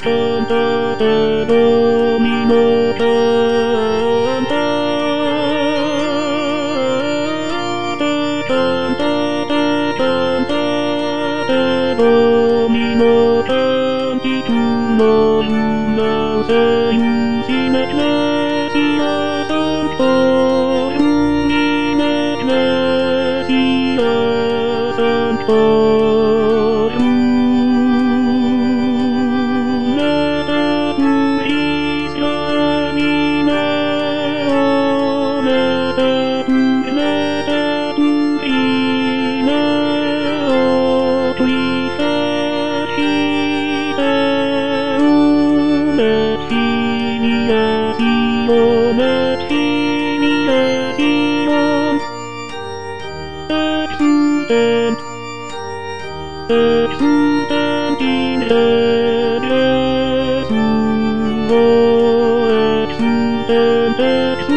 Canta te domino canta te domino canti tu no luna seus in ecclesia sanctorum in ecclesia sanctorum Exultant, exultant in re Jesu, oh, exultant, exultant.